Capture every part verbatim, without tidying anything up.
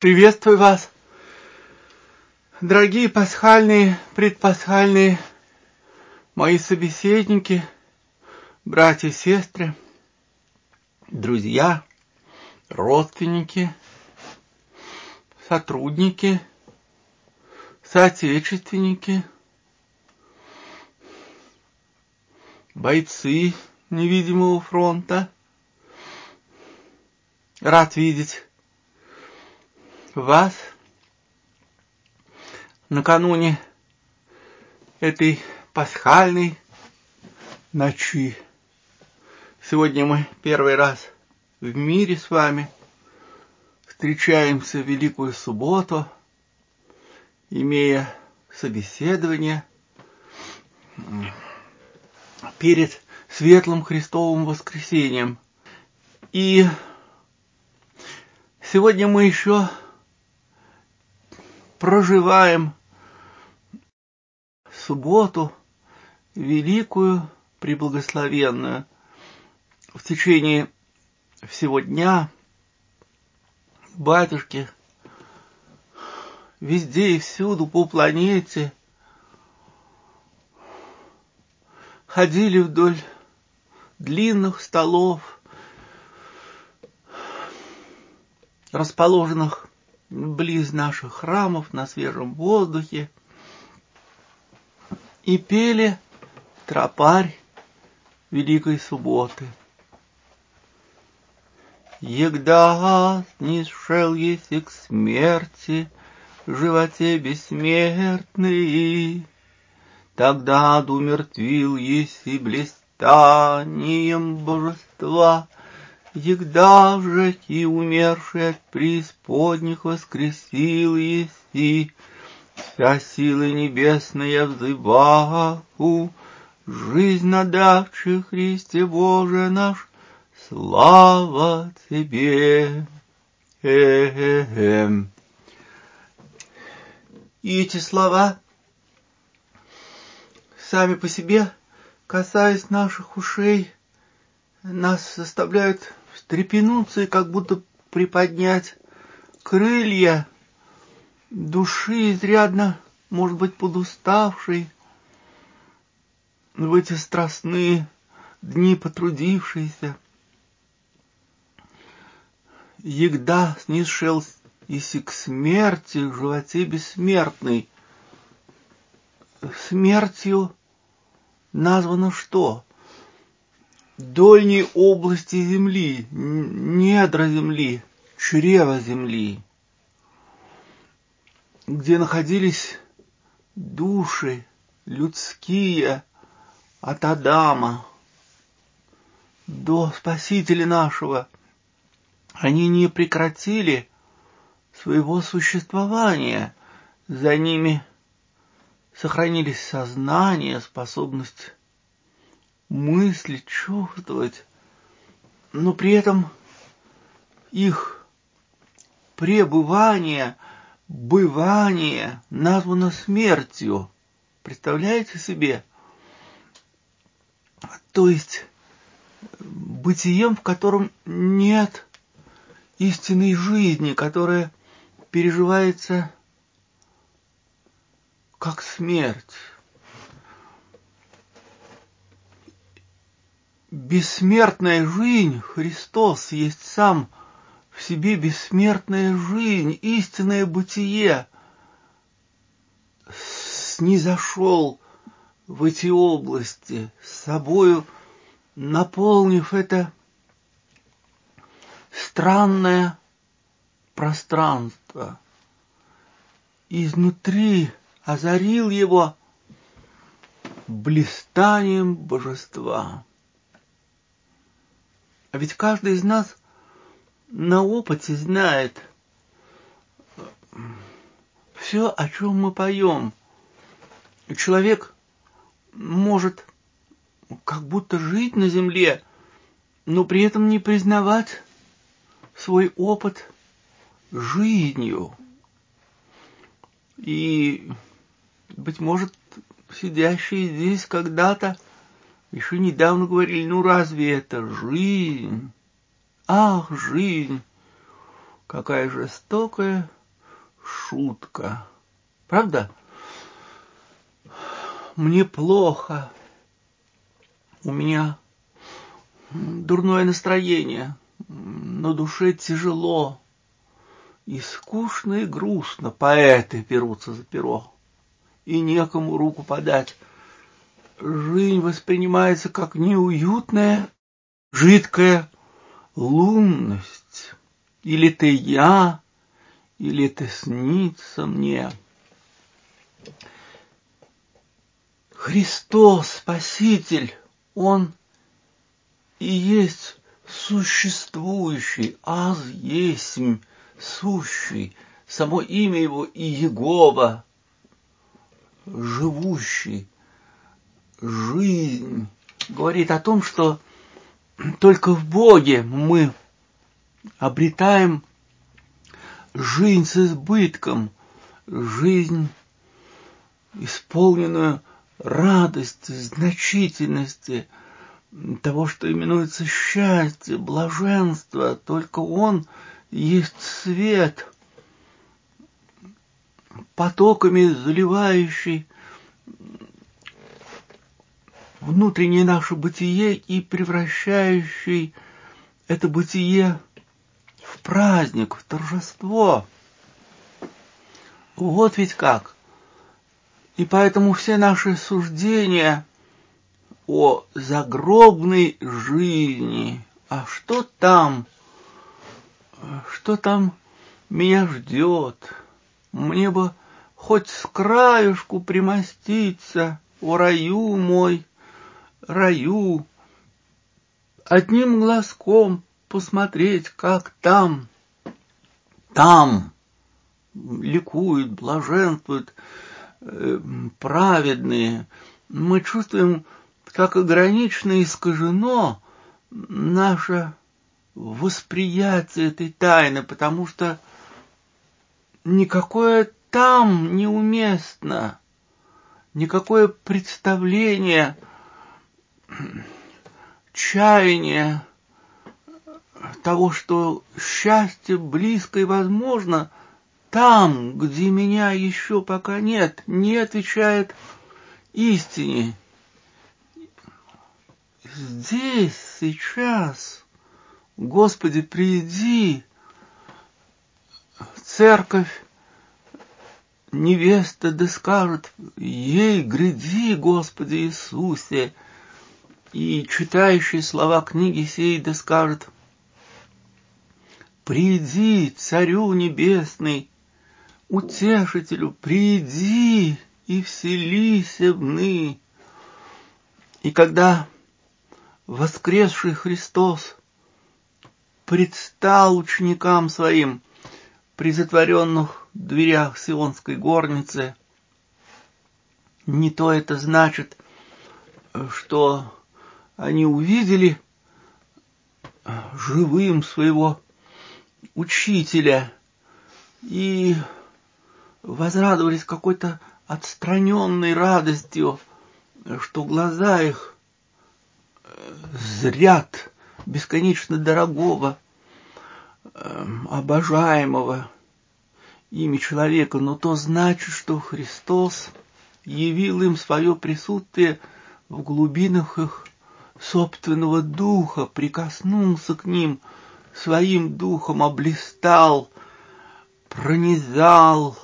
Приветствую вас, дорогие пасхальные, предпасхальные мои собеседники, братья и сестры, друзья, родственники, сотрудники, соотечественники, бойцы невидимого фронта. Рад видеть вас накануне этой пасхальной ночи. Сегодня мы первый раз в мире с вами встречаемся в Великую Субботу, имея собеседование перед Светлым Христовым Воскресением. И сегодня мы еще проживаем субботу великую, преблагословенную. В течение всего дня батюшки везде и всюду по планете ходили вдоль длинных столов, расположенных близ наших храмов, на свежем воздухе, и пели тропарь Великой Субботы. Егда снисшел еси к смерти, в животе бессмертный, тогда умертвил еси блистанием божества. Егда же и умерший от преисподних воскресил еси, вся силы небесная взываху, жизнь надавший Христе Боже наш, слава Тебе. Э-э-э. И эти слова сами по себе, касаясь наших ушей, нас заставляют встрепенуться и как будто приподнять крылья души, изрядно, может быть, подуставшей, в эти страстные дни потрудившиеся. Егда снисшел еси к смерти, в животе бессмертный. Смертью названо что? Дольней области земли, недра земли, чрева земли, где находились души людские от Адама до Спасителя нашего. Они не прекратили своего существования. За ними сохранились сознание, способность мыслить, чувствовать, но при этом их пребывание, бывание названо смертью. Представляете себе? То есть бытием, в котором нет истинной жизни, которая переживается как смерть. Бессмертная жизнь, Христос есть сам в себе бессмертная жизнь, истинное бытие, снизошел в эти области, с собою наполнив это странное пространство, изнутри озарил его блистанием божества. А ведь каждый из нас на опыте знает все, о чем мы поем. Человек может как будто жить на земле, но при этом не признавать свой опыт жизнью. И, быть может, сидящие здесь когда-то еще недавно говорили: ну разве это жизнь? Ах, жизнь! Какая жестокая шутка. Правда? Мне плохо. У меня дурное настроение. На душе тяжело. И скучно, и грустно поэты берутся за перо. И некому руку подать. Жизнь воспринимается как неуютная, жидкая лунность. Или ты я, или это снится мне. Христос, Спаситель, Он и есть существующий, аз есмь сущий, само имя Его и Егова, живущий. Жизнь говорит о том, что только в Боге мы обретаем жизнь с избытком, жизнь, исполненную радости, значительности, того, что именуется счастье, блаженство. Только Он есть свет, потоками заливающий внутреннее наше бытие и превращающий это бытие в праздник, в торжество. Вот ведь как. И поэтому все наши суждения о загробной жизни, а что там, что там меня ждет, мне бы хоть с краюшку примоститься, о раю мой, раю, одним глазком посмотреть, как там, там ликуют, блаженствуют э, праведные. Мы чувствуем, как ограниченно искажено наше восприятие этой тайны, потому что никакое там неуместно, никакое представление, чаяние того, что счастье близко и возможно, там, где меня еще пока нет, не отвечает истине. Здесь, сейчас, Господи, приди, церковь, невеста, да скажет ей, гряди, Господи Иисусе, и читающий слова книги сей, да скажет: приди, Царю Небесный, Утешителю, приди и вселися вны. И когда воскресший Христос предстал ученикам своим при затворенных дверях Сионской горницы, не то это значит, что они увидели живым своего учителя и возрадовались какой-то отстраненной радостью, что глаза их зрят бесконечно дорогого, обожаемого ими человека, но то значит, что Христос явил им свое присутствие в глубинах их собственного духа, прикоснулся к ним своим духом, облистал, пронизал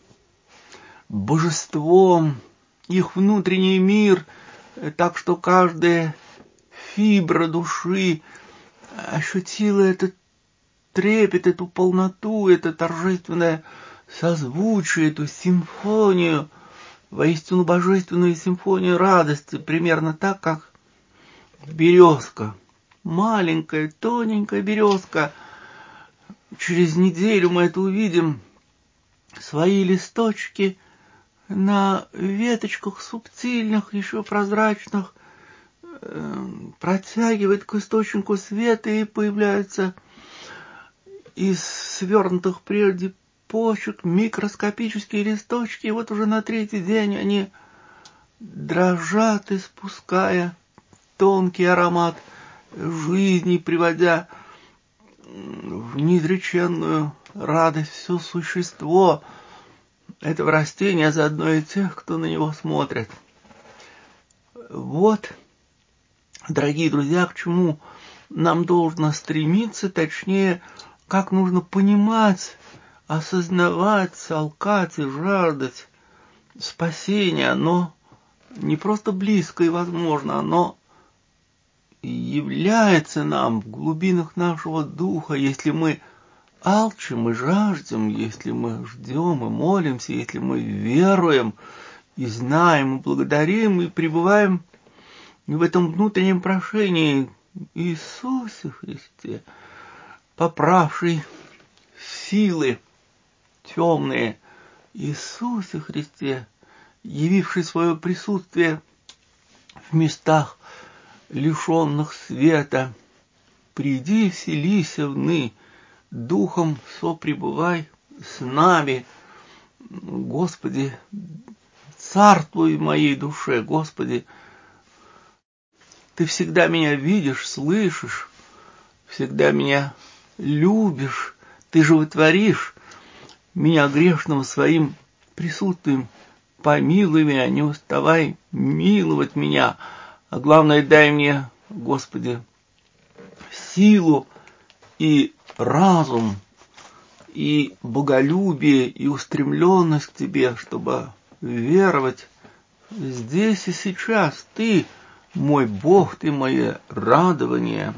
божеством их внутренний мир, так что каждая фибра души ощутила этот трепет, эту полноту, это торжественное созвучие, эту симфонию, воистину божественную симфонию радости, примерно так, как березка, маленькая, тоненькая березка. Через неделю мы это увидим, свои листочки на веточках субтильных, еще прозрачных, протягивает к источнику света, и появляются из свернутых прежде почек микроскопические листочки, и вот уже на третий день они дрожат, испуская тонкий аромат жизни, приводя в неизреченную радость все существо этого растения, заодно и тех, кто на него смотрит. Вот, дорогие друзья, к чему нам должно стремиться, точнее, как нужно понимать, осознавать, толкать и жаждать спасения. Оно не просто близко и возможно, оно является нам в глубинах нашего духа, если мы алчим и жаждем, если мы ждем и молимся, если мы веруем и знаем, и благодарим, и пребываем в этом внутреннем прошении Иисусе Христе, поправший силы темные, Иисусе Христе, явивший свое присутствие в местах, лишенных света. Приди, вселися вны, духом сопребывай с нами. Господи, царствуй в моей душе, Господи, Ты всегда меня видишь, слышишь, всегда меня любишь, Ты животворишь меня грешного своим присутствием. Помилуй меня, не уставай миловать меня, а главное, дай мне, Господи, силу и разум, и боголюбие, и устремленность к Тебе, чтобы веровать здесь и сейчас. Ты мой Бог, Ты мое радование.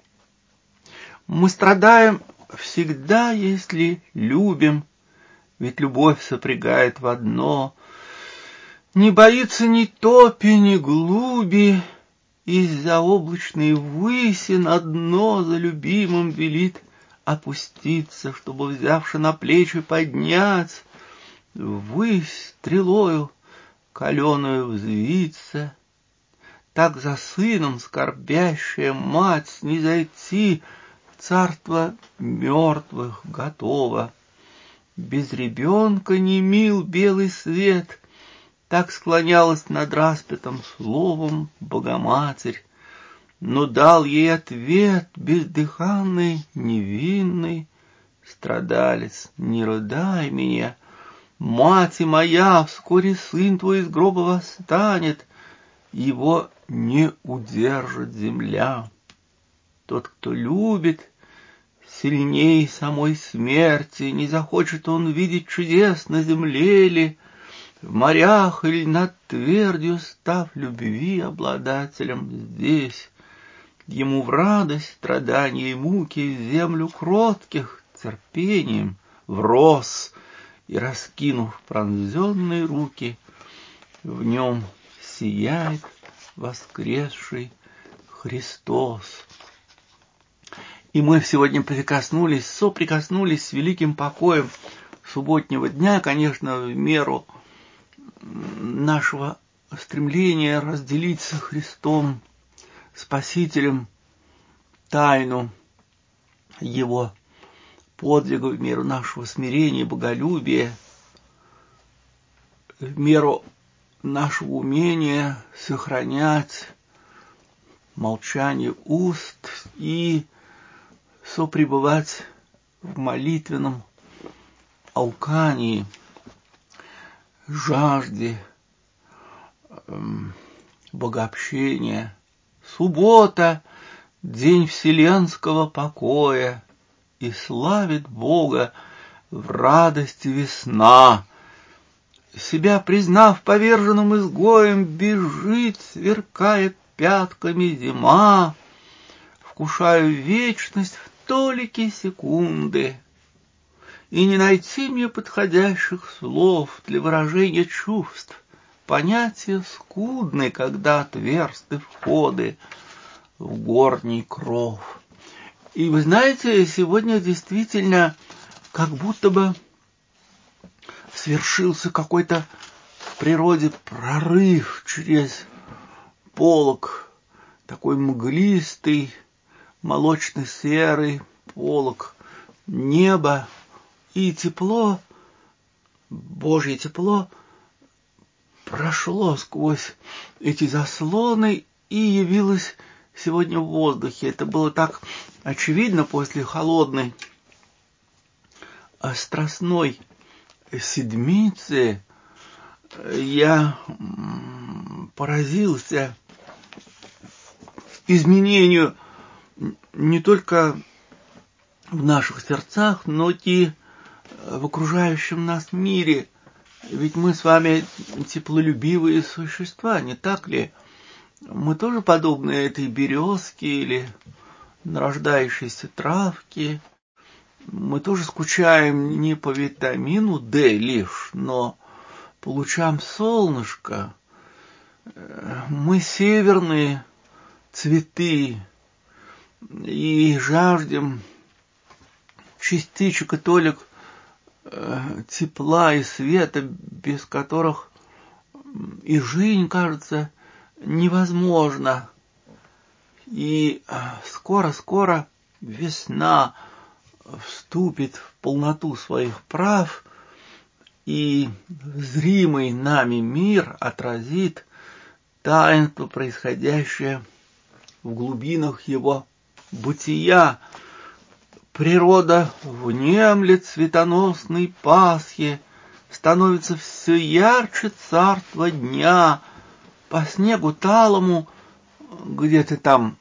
Мы страдаем всегда, если любим, ведь любовь сопрягает в одно. Не боится ни топи, ни глуби, из-за облачной выси на дно за любимым велит опуститься, чтобы, взявши на плечи, поднять, ввысь стрелою каленую взвиться. Так за сыном скорбящая мать снизойти в царство мертвых готова. Без ребенка не мил белый свет, так склонялась над распятым словом Богоматерь, но дал ей ответ бездыханный, невинный страдалец: не рыдай меня, мать моя, вскоре сын твой из гроба восстанет, его не удержит земля. Тот, кто любит, сильней самой смерти, не захочет он видеть чудес на земле ли, в морях или над твердью, став любви обладателем здесь. Ему в радость, страдания и муки, в землю кротких терпением врос, и, раскинув пронзенные руки, в нем сияет воскресший Христос. И мы сегодня прикоснулись, соприкоснулись с великим покоем субботнего дня, конечно, в меру нашего стремления разделить со Христом, Спасителем, тайну Его подвига, в меру нашего смирения, боголюбия, в меру нашего умения сохранять молчание уст и сопребывать в молитвенном алкании, жажде эм, богообщения. Суббота — день вселенского покоя, и славит Бога в радости весна. Себя признав поверженным изгоем, бежит, сверкает пятками зима. Вкушаю вечность в толике секунды, и не найти мне подходящих слов для выражения чувств. Понятия скудны, когда отверсты входы в горний кров. И вы знаете, сегодня действительно как будто бы свершился какой-то в природе прорыв через полог, такой мглистый, молочно-серый полог неба, и тепло, Божье тепло, прошло сквозь эти заслоны, и явилось сегодня в воздухе. Это было так очевидно после холодной, страстной седмицы. Я поразился изменению не только в наших сердцах, но и в окружающем нас мире. Ведь мы с вами теплолюбивые существа, не так ли? Мы тоже подобны этой березке или нарождающейся травке. Мы тоже скучаем не по витамину D лишь, но по лучам солнышка. Мы северные цветы и жаждем частичек и толик тепла и света, без которых и жизнь кажется невозможна. И скоро-скоро весна вступит в полноту своих прав, и зримый нами мир отразит таинство, происходящее в глубинах его бытия. Природа внемлет цветоносной Пасхе, становится все ярче царство дня. По снегу талому, где-то там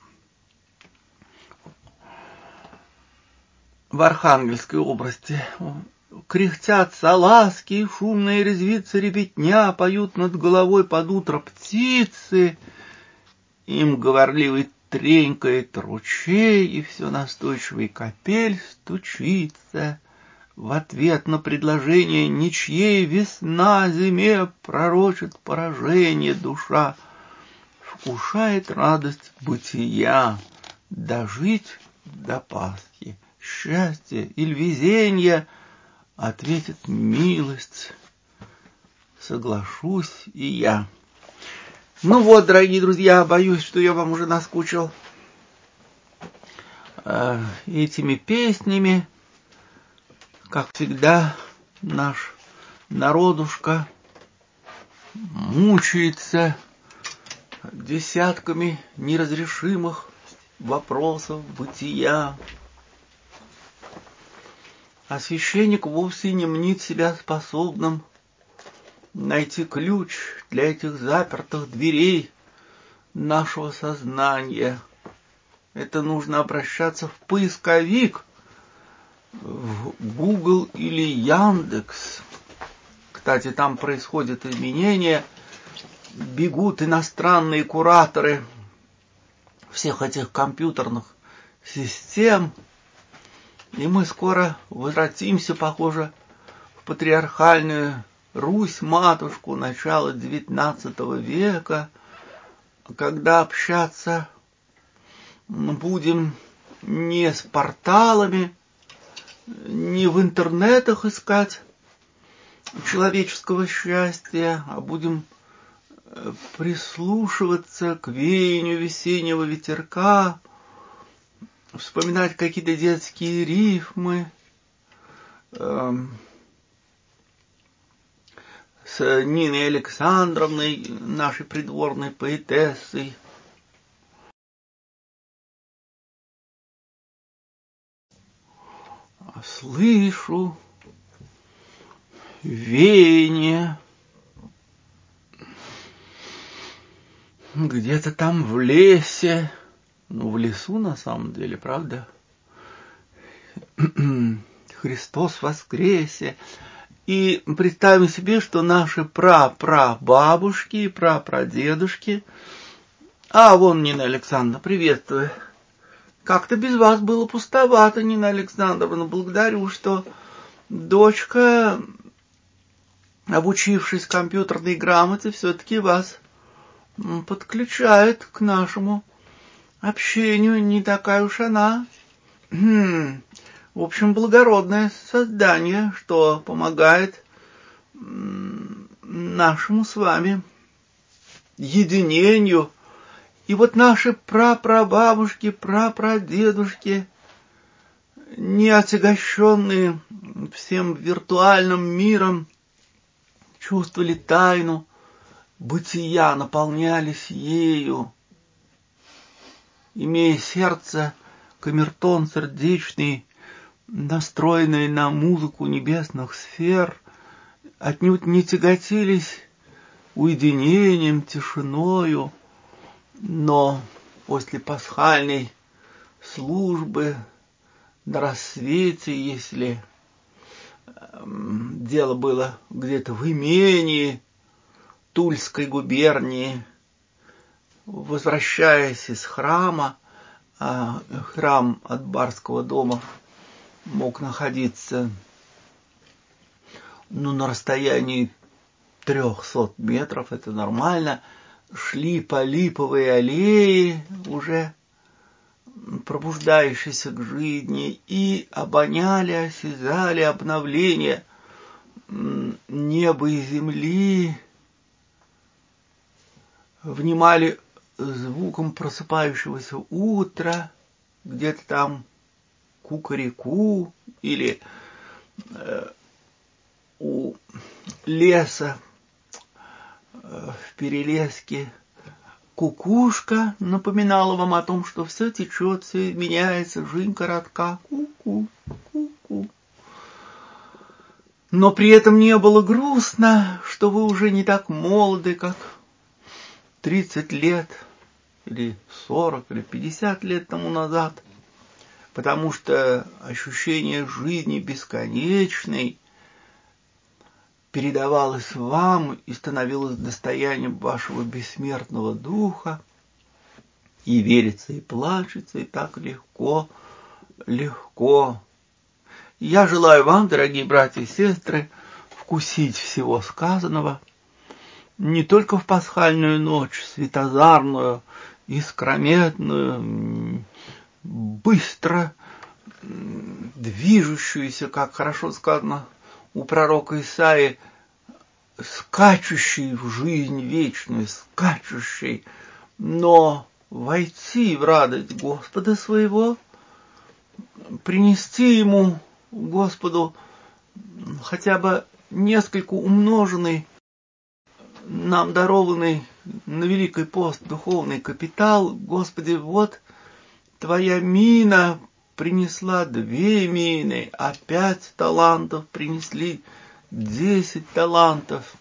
в Архангельской области, кряхтят салазки, шумная резвится ребятня, поют над головой под утро птицы, им говорливый тренькает ручей, и все настойчивый капель стучится. В ответ на предложение ничьей весна зиме пророчит поражение, душа вкушает радость бытия, дожить до Пасхи, счастье или везенье, ответит милость, соглашусь и я. Ну вот, дорогие друзья, боюсь, что я вам уже наскучил э, этими песнями. Как всегда, наш народушка мучается десятками неразрешимых вопросов бытия. А священник вовсе не мнит себя способным найти ключ для этих запертых дверей нашего сознания. Это нужно обращаться в поисковик, в Google или Яндекс. Кстати, там происходят изменения, бегут иностранные кураторы всех этих компьютерных систем, и мы скоро возвратимся, похоже, в патриархальную Русь-матушку начала девятнадцатого века, когда общаться будем не с порталами, не в интернетах искать человеческого счастья, а будем прислушиваться к веянию весеннего ветерка, вспоминать какие-то детские рифмы, э, с Ниной Александровной, нашей придворной поэтессой. Слышу веяние где-то там в лесе, ну в лесу на самом деле, правда? Христос воскресе. И представим себе, что наши пра-пра-бабушки и пра-прадедушки, а вон Нина Александровна, приветствую. Как-то без вас было пустовато, Нина Александровна. Благодарю, что дочка, обучившись компьютерной грамоте, все-таки вас подключает к нашему общению. Не такая уж она. В общем, благородное создание, что помогает нашему с вами единению. И вот наши прапрабабушки, прапрадедушки, не отягощенные всем виртуальным миром, чувствовали тайну бытия, наполнялись ею. имея сердце, камертон сердечный, настроенный на музыку небесных сфер, отнюдь не тяготились уединением, тишиною, но после пасхальной службы на рассвете, если дело было где-то в имении Тульской губернии, возвращаясь из храма, а храм от барского дома мог находиться ну, на расстоянии трехсот метров, это нормально, шли по липовой аллее, уже пробуждающиеся к жизни, и обоняли, осязали обновление неба и земли, внимали звуком просыпающегося утра, где-то там кукареку или э, у леса э, в перелеске кукушка напоминала вам о том, что все течет, все меняется, жизнь коротка, ку-ку, ку-ку. Но при этом не было грустно, что вы уже не так молоды, как тридцать лет, или сорок, или пятьдесят лет тому назад, потому что ощущение жизни бесконечной передавалось вам и становилось достоянием вашего бессмертного духа, и верится, и плачется, и так легко, легко. Я желаю вам, дорогие братья и сестры, вкусить всего сказанного, не только в пасхальную ночь, светозарную, искрометную, быстро движущуюся, как хорошо сказано у пророка Исаии, скачущий в жизнь вечную, скачущий, но войти в радость Господа своего, принести Ему, Господу, хотя бы несколько умноженный, нам дарованный на Великий пост духовный капитал. Господи, вот Твоя мина принесла две мины, а пять талантов принесли десять талантов.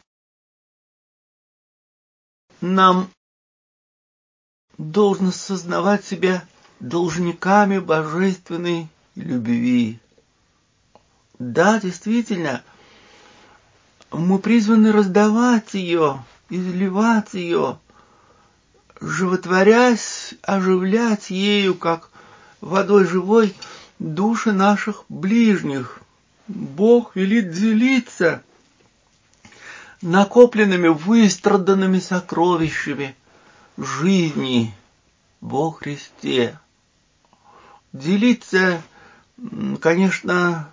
Нам должно сознавать себя должниками божественной любви. Да, действительно, мы призваны раздавать ее, изливать ее, животворясь, оживлять ею, как водой живой, души наших ближних. Бог велит делиться накопленными, выстраданными сокровищами жизни во Христе. Делиться, конечно,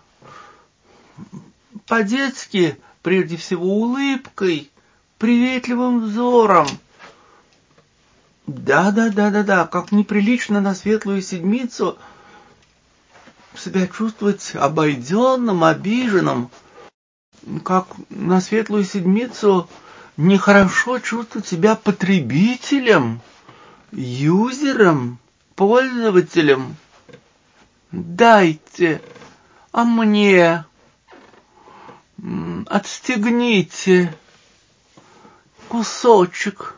по-детски, прежде всего улыбкой, приветливым взором. Да-да-да-да-да, как неприлично на Светлую Седмицу себя чувствовать обойденным, обиженным, как на Светлую Седмицу нехорошо чувствовать себя потребителем, юзером, пользователем. Дайте, а мне отстегните кусочек,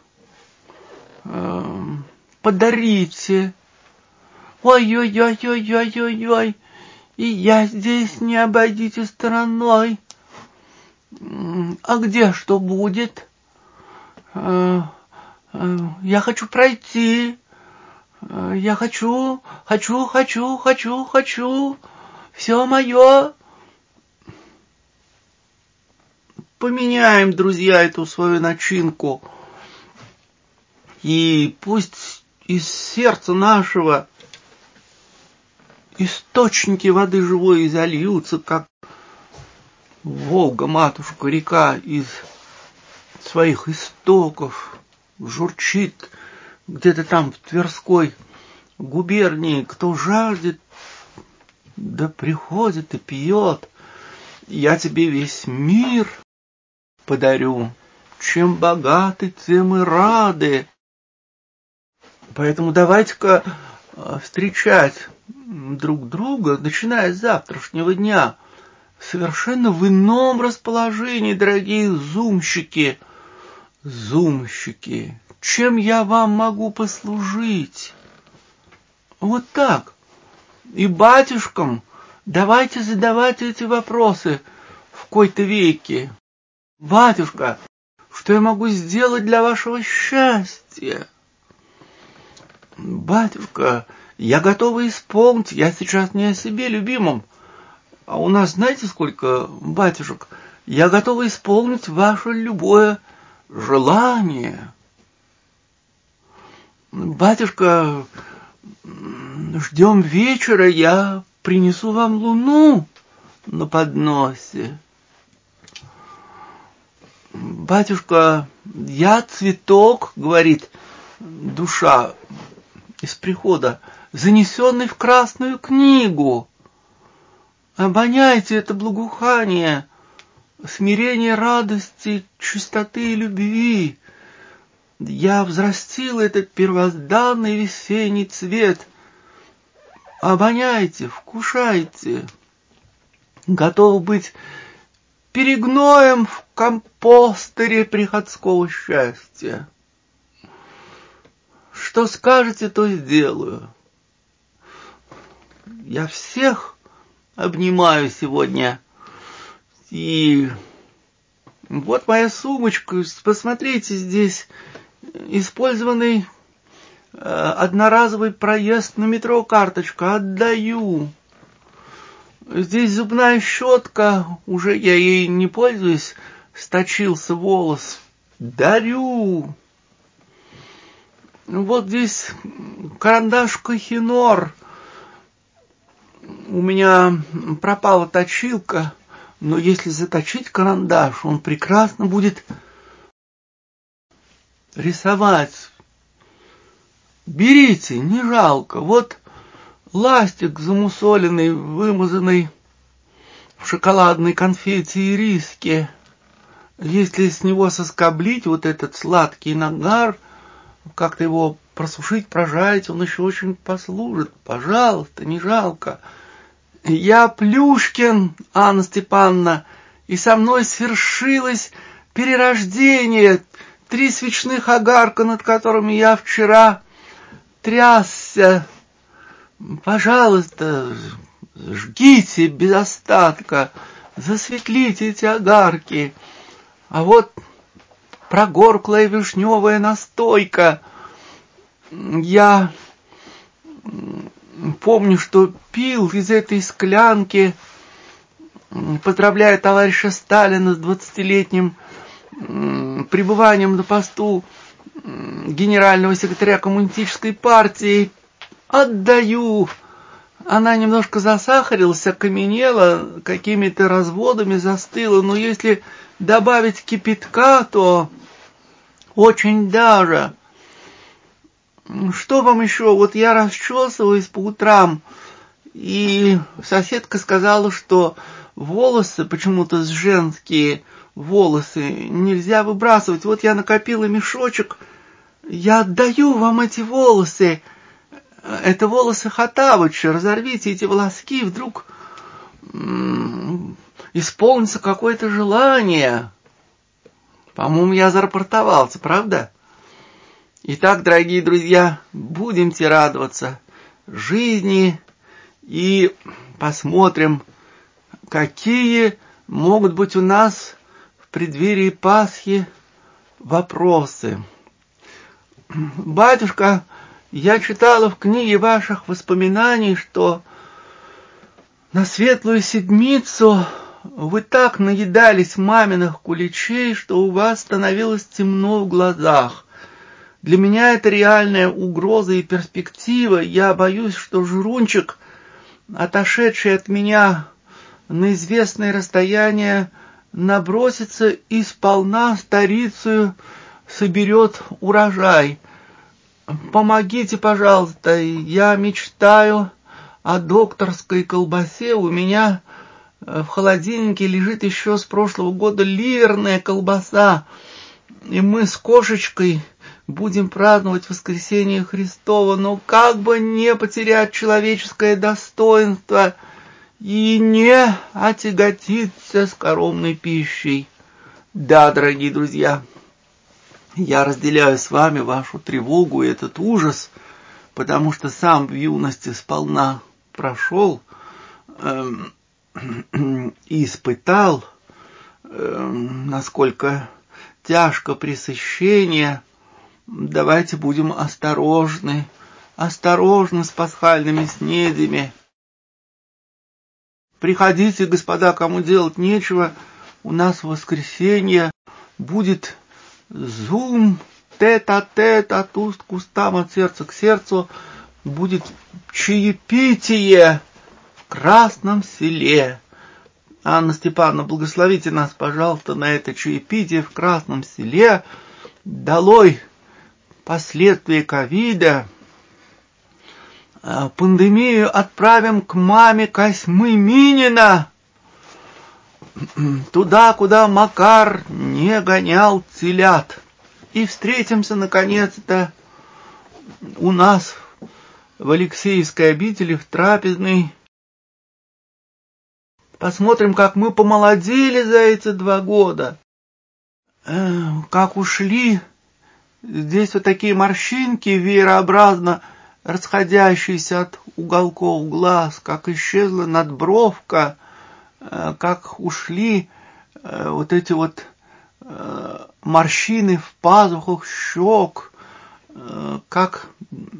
подарите. Ой-ой-ой-ой-ой-ой-ой, и я здесь не обойдите стороной. А где что будет? Я хочу пройти. Я хочу, хочу, хочу, хочу, хочу. Все мое. Поменяем, друзья, эту свою начинку. И пусть из сердца нашего источники воды живой изольются, как Волга, матушка, река из своих истоков журчит где-то там в Тверской губернии. Кто жаждет, да приходит и пьет. Я тебе весь мир подарю. Чем богаты, тем и рады. Поэтому давайте-ка встречать друг друга, начиная с завтрашнего дня, совершенно в ином расположении, дорогие зумщики. Зумщики, чем я вам могу послужить? Вот так. И батюшкам давайте задавать эти вопросы в кои-то веки. Батюшка, что я могу сделать для вашего счастья? Батюшка, я готова исполнить, я сейчас не о себе любимом, а у нас знаете сколько батюшек? Я готова исполнить ваше любое желание. Батюшка, ждем вечера, я принесу вам луну на подносе. Батюшка, я цветок, говорит душа из прихода, занесенный в Красную книгу. Обоняйте это благоухание, смирение радости, чистоты и любви. Я взрастил этот первозданный весенний цвет. Обоняйте, вкушайте. Готов быть перегноем в компостере приходского счастья. Что скажете, то сделаю. Я всех обнимаю сегодня. И вот моя сумочка. Посмотрите, здесь использованный э, одноразовый проезд на метро карточка. Отдаю. Здесь зубная щетка. Уже я ей не пользуюсь. Сточился волос. Дарю. Вот здесь карандаш Кохинор. У меня пропала точилка, но если заточить карандаш, он прекрасно будет рисовать. Берите, не жалко. Вот ластик замусоленный, вымазанный в шоколадной конфете и риске. Если с него соскоблить вот этот сладкий нагар, как-то его просушить, прожарить, он еще очень послужит. Пожалуйста, не жалко. Я Плюшкин, Анна Степановна, и со мной свершилось перерождение. Три свечных огарка, над которыми я вчера трясся. Пожалуйста, жгите без остатка, засветлите эти огарки. А вот прогорклая вишневая настойка. Я помню, что пил из этой склянки, поздравляя товарища Сталина с двадцатилетним пребыванием на посту генерального секретаря коммунистической партии. Отдаю. Она немножко засахарилась, окаменела, какими-то разводами застыла, но если добавить кипятка, то очень даже. Что вам еще? Вот я расчесываюсь по утрам, и соседка сказала, что волосы, почему-то женские волосы, нельзя выбрасывать. Вот я накопила мешочек, я отдаю вам эти волосы. Это волосы Хоттабыча. Разорвите эти волоски, вдруг исполнится какое-то желание. По-моему, я зарапортовался, правда? Итак, дорогие друзья, будемте радоваться жизни и посмотрим, какие могут быть у нас в преддверии Пасхи вопросы. Батюшка, я читала в книге ваших воспоминаний, что на Светлую Седмицу вы так наедались маминых куличей, что у вас становилось темно в глазах. Для меня это реальная угроза и перспектива. Я боюсь, что жрунчик, отошедший от меня на известное расстояние, набросится и сполна старицею соберет урожай. Помогите, пожалуйста, я мечтаю о докторской колбасе. У меня в холодильнике лежит еще с прошлого года ливерная колбаса. И мы с кошечкой, будем праздновать воскресение Христово, но как бы не потерять человеческое достоинство и не отяготиться скоромной пищей. Да, дорогие друзья, я разделяю с вами вашу тревогу и этот ужас, потому что сам в юности сполна прошел э, и испытал, э, насколько тяжко пресыщение. Давайте будем осторожны, осторожны с пасхальными снедями. Приходите, господа, кому делать нечего, у нас в воскресенье будет зум, тет-а-тет, от уст к устам, от сердца к сердцу, будет чаепитие в Красном Селе. Анна Степановна, благословите нас, пожалуйста, на это чаепитие в Красном Селе. Долой последствия ковида. Пандемию отправим к маме Косьмы Минина, туда, куда Макар не гонял телят. И встретимся, наконец-то, у нас в Алексеевской обители, в трапезной. Посмотрим, как мы помолодели за эти два года. Как ушли. Здесь вот такие морщинки веерообразно расходящиеся от уголков глаз, как исчезла надбровка, как ушли вот эти вот морщины в пазухах щек, как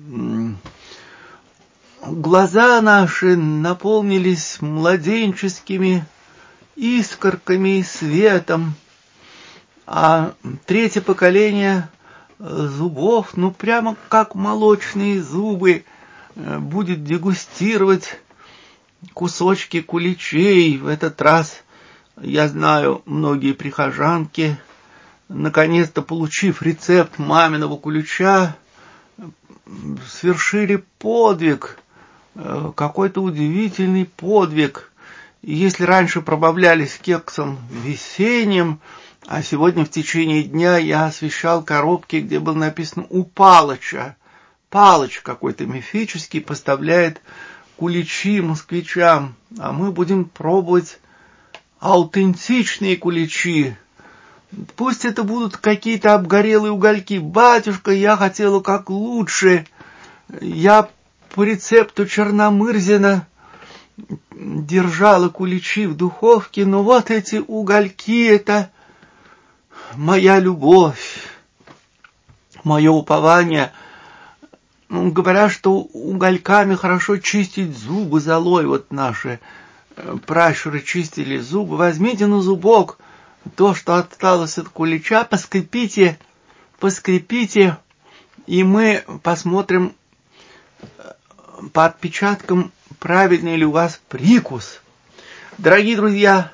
глаза наши наполнились младенческими искорками и светом, а третье поколение зубов, ну прямо как молочные зубы, будет дегустировать кусочки куличей. В этот раз, я знаю, многие прихожанки, наконец-то получив рецепт маминого кулича, совершили подвиг, какой-то удивительный подвиг. И если раньше пробавлялись кексом весенним, а сегодня в течение дня я освещал коробки, где было написано «У Палыча». Палыч какой-то мифический поставляет куличи москвичам, а мы будем пробовать аутентичные куличи. Пусть это будут какие-то обгорелые угольки. Батюшка, я хотела как лучше. Я по рецепту Черномырзина держала куличи в духовке, но вот эти угольки — это моя любовь, мое упование. Говорят, что угольками хорошо чистить зубы золой. Вот наши пращуры чистили зубы. Возьмите на зубок то, что осталось от кулича, поскрепите, поскрепите, и мы посмотрим по отпечаткам, правильный ли у вас прикус. Дорогие друзья,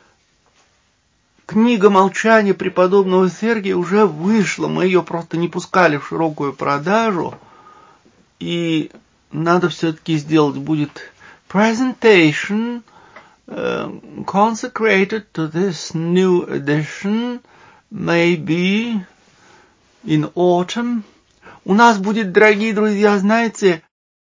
книга «Молчание» преподобного Сергия уже вышла. Мы ее просто не пускали в широкую продажу. И надо все-таки сделать будет presentation uh, consecrated to this new edition, maybe in autumn. У нас будет, дорогие друзья, знаете,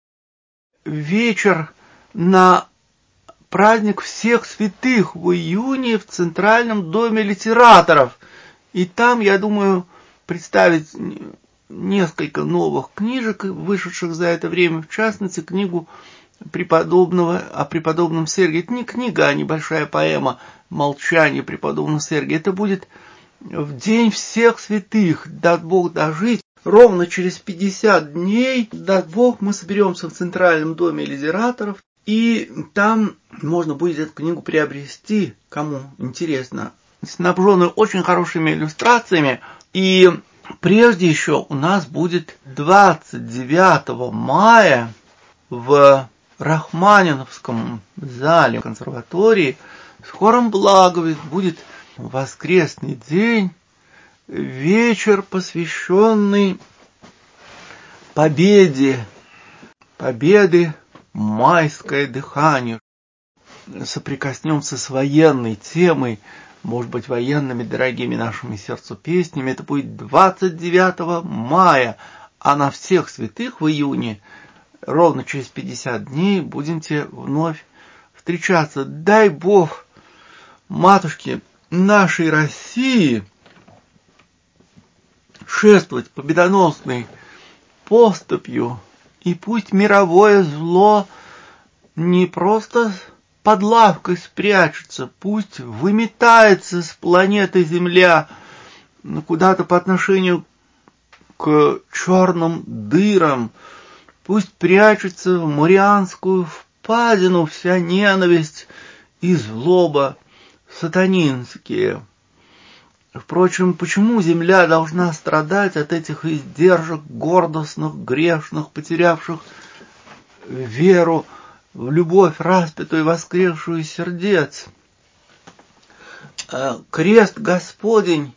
вечер на праздник всех святых в июне в Центральном доме литераторов. И там, я думаю, представить несколько новых книжек, вышедших за это время, в частности, книгу преподобного о преподобном Сергии. Это не книга, а небольшая поэма «Молчание» преподобного Сергия. Это будет в День всех святых. Даст Бог дожить. Ровно через пятьдесят дней, даст Бог, мы соберемся в Центральном доме литераторов. И там можно будет эту книгу приобрести, кому интересно, снабженную очень хорошими иллюстрациями. И прежде еще у нас будет двадцать девятого мая в Рахманиновском зале консерватории с хором Благовест будет воскресный день, вечер, посвященный победе, победы, майское дыхание. Соприкоснемся с военной темой. может быть, военными, дорогими нашими сердцу песнями. Это будет двадцать девятого мая, а на всех святых в июне, ровно через пятьдесят дней, будете вновь встречаться. Дай Бог, матушке нашей России, шествовать победоносной поступью, и пусть мировое зло не просто под лавкой спрячется, пусть выметается с планеты Земля куда-то по отношению к черным дырам, пусть прячется в Марианскую впадину вся ненависть и злоба сатанинские. Впрочем, почему земля должна страдать от этих издержек гордостных, грешных, потерявших веру в любовь распятую и воскресшую сердец? Крест Господень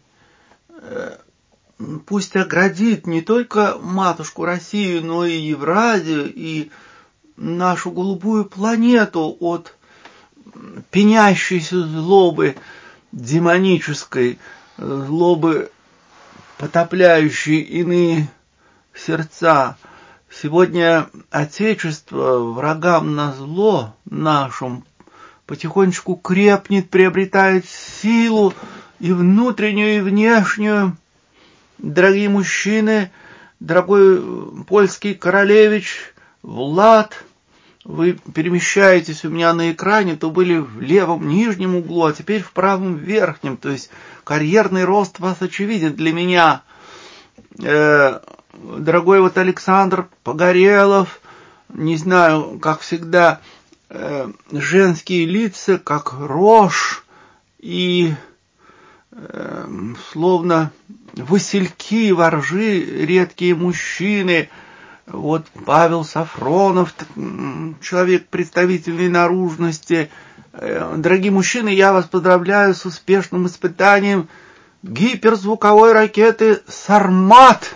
пусть оградит не только матушку Россию, но и Евразию, и нашу голубую планету от пенящейся злобы демонической, злобы, потопляющей иные сердца. Сегодня Отечество врагам назло нашим потихонечку крепнет, приобретает силу и внутреннюю, и внешнюю. Дорогие мужчины, дорогой польский королевич Влад, вы перемещаетесь у меня на экране, то были в левом нижнем углу, а теперь в правом верхнем. То есть карьерный рост вас очевиден для меня. Э, дорогой вот Александр Погорелов, не знаю, как всегда, э, женские лица, как рожь и э, словно васильки, воржи, редкие мужчины. Вот Павел Сафронов, человек представительной наружности. Дорогие мужчины, я вас поздравляю с успешным испытанием гиперзвуковой ракеты «Сармат».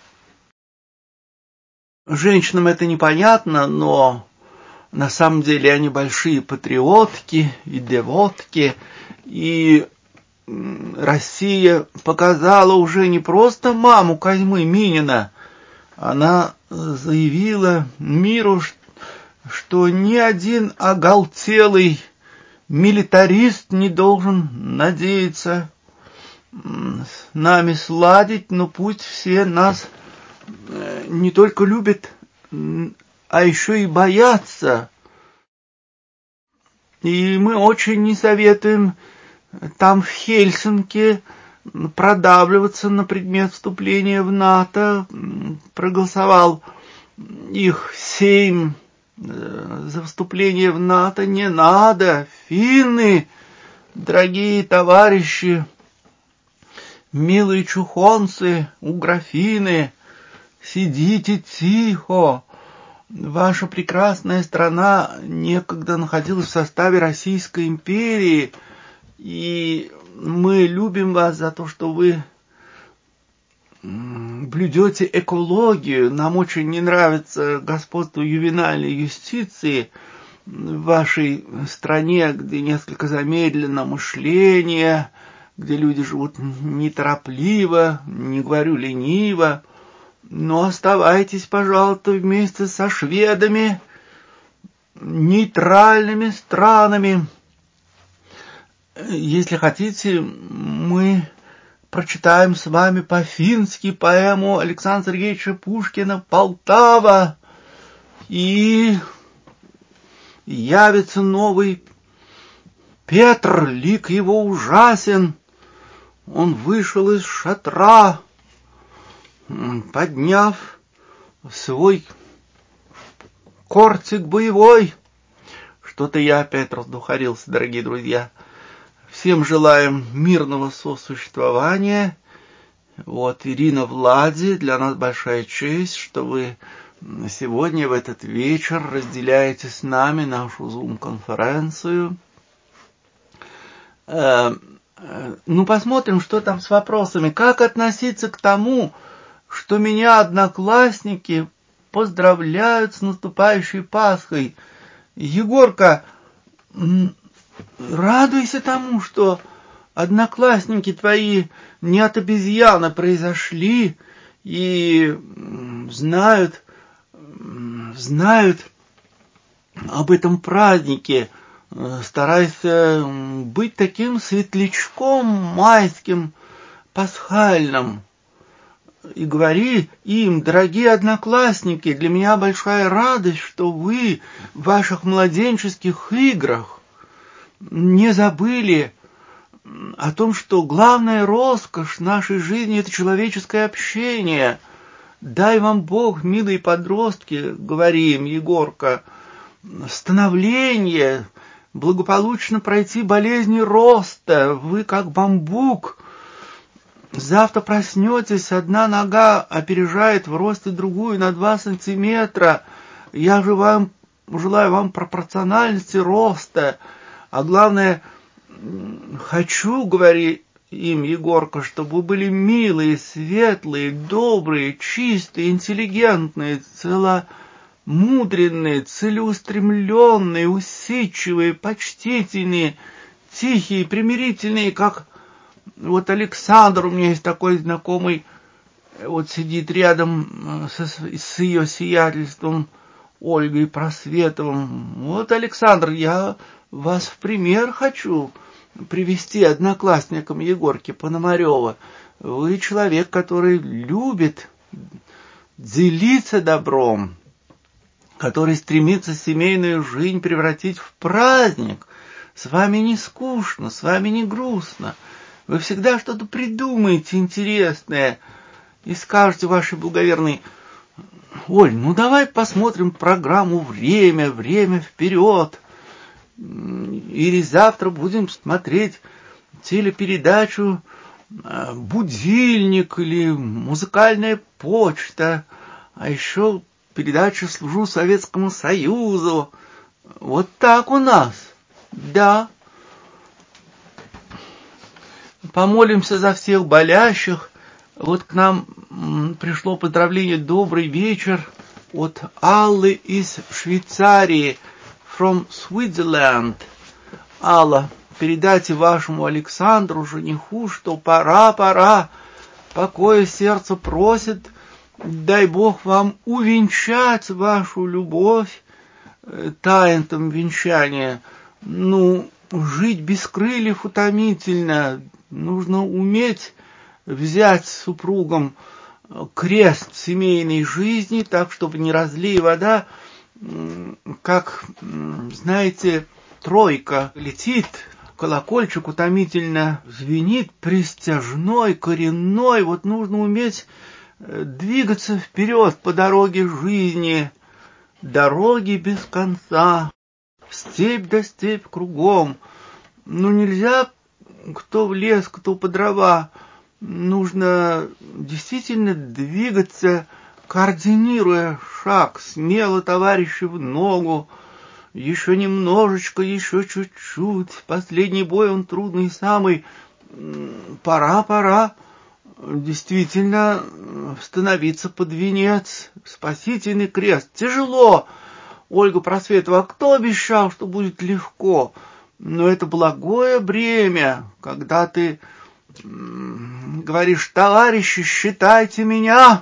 Женщинам это непонятно, но на самом деле они большие патриотки и девотки. И Россия показала уже не просто маму Козьмы Минина, она заявила миру, что ни один оголтелый милитарист не должен надеяться с нами сладить, но пусть все нас не только любят, а еще и боятся. И мы очень не советуем там в Хельсинки продавливаться на предмет вступления в НАТО. Проголосовал их Сейм за вступление в НАТО. Не надо, финны, дорогие товарищи, милые чухонцы, уграфины, сидите тихо. Ваша прекрасная страна некогда находилась в составе Российской империи, и мы любим вас за то, что вы блюдете экологию. Нам очень не нравится господство ювенальной юстиции в вашей стране, где несколько замедлено мышление, где люди живут неторопливо, не говорю лениво. Но оставайтесь, пожалуйста, вместе со шведами, нейтральными странами. Если хотите, мы прочитаем с вами по-фински поэму Александра Сергеевича Пушкина «Полтава», и явится новый Петр, лик его ужасен. Он вышел из шатра, подняв свой кортик боевой. Что-то я опять раздухарился, дорогие друзья. Всем желаем мирного сосуществования. Вот, Ирина Влади, для нас большая честь, что вы сегодня в этот вечер разделяете с нами нашу Zoom-конференцию. Э, э, ну, посмотрим, что там с вопросами. Как относиться к тому, что меня одноклассники поздравляют с наступающей Пасхой? Егорка, радуйся тому, что одноклассники твои не от обезьяны произошли и знают, знают об этом празднике. Старайся быть таким светлячком майским, пасхальным. И говори им: дорогие одноклассники, для меня большая радость, что вы в ваших младенческих играх не забыли о том, что главная роскошь нашей жизни — это человеческое общение. Дай вам Бог, милые подростки, говори им, Егорка, становление, благополучно пройти болезни роста. Вы как бамбук. Завтра проснетесь, одна нога опережает в росте другую на два сантиметра. Я же вам желаю вам пропорциональности роста. А главное, хочу, говори им, Егорка, чтобы вы были милые, светлые, добрые, чистые, интеллигентные, целомудренные, целеустремленные, усидчивые, почтительные, тихие, примирительные, как вот Александр, у меня есть такой знакомый, вот сидит рядом со, с ее сиятельством Ольгой Просветовым. Вот, Александр, я вас в пример хочу привести одноклассникам Егорки Пономарева. Вы человек, который любит делиться добром, который стремится семейную жизнь превратить в праздник. С вами не скучно, с вами не грустно. Вы всегда что-то придумаете интересное и скажете вашей благоверной: Оль, ну давай посмотрим программу «Время», «Время вперед». Или завтра будем смотреть телепередачу «Будильник» или «Музыкальная почта», а еще передачу «Служу Советскому Союзу». Вот так у нас, да. Помолимся за всех болящих. Вот к нам пришло поздравление «Добрый вечер» от Аллы из Швейцарии. From Switzerland. Алла, передайте вашему Александру, жениху, что пора, пора. Покоя сердце просит. Дай Бог вам увенчать вашу любовь таинством венчания. Ну, жить без крыльев утомительно. Нужно уметь взять с супругом крест семейной жизни, так, чтобы не разлей вода, как, знаете, тройка летит, колокольчик утомительно звенит, пристяжной, коренной. Вот нужно уметь двигаться вперед по дороге жизни, дороги без конца, степь да степь кругом. Ну, нельзя кто в лес, кто по дрова. Нужно действительно двигаться, координируя шаг, смело, товарищи, в ногу. Еще немножечко, еще чуть-чуть. Последний бой, он трудный самый. Пора, пора. Действительно становиться под венец. Спасительный крест. Тяжело. Ольга Просветова, а кто обещал, что будет легко? Но это благое бремя, когда ты говоришь: товарищи, считайте меня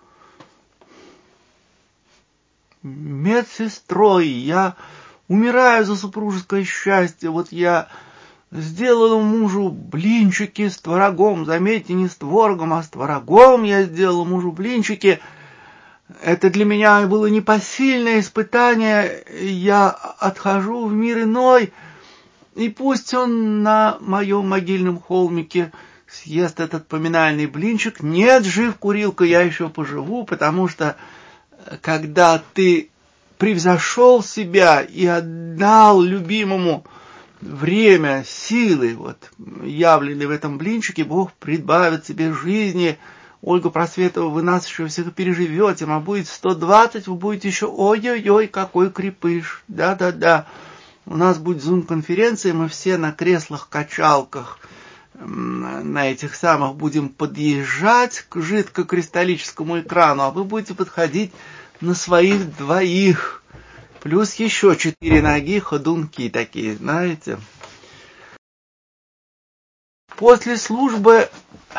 медсестрой, я умираю за супружеское счастье. Вот я сделала мужу блинчики с творогом, заметьте, не с творогом, а с творогом я сделала мужу блинчики. Это для меня было непосильное испытание. Я отхожу в мир иной, и пусть он на моем могильном холмике съест этот поминальный блинчик. Нет, жив курилка, я еще поживу, потому что когда ты превзошел себя и отдал любимому время, силы, вот, явленные в этом блинчике, Бог прибавит тебе жизни. Ольга Просветова, вы нас еще всех переживете, а будет сто двадцать, вы будете еще ой-ой-ой, какой крепыш. Да-да-да. У нас будет зум-конференция, мы все на креслах-качалках, на этих самых будем подъезжать к жидкокристаллическому экрану, а вы будете подходить на своих двоих. Плюс еще четыре ноги, ходунки такие, знаете. После службы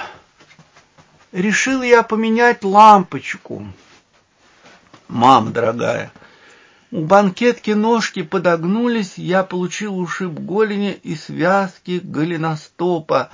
решил я поменять лампочку. Мама дорогая, у банкетки ножки подогнулись, я получил ушиб голени и связки голеностопа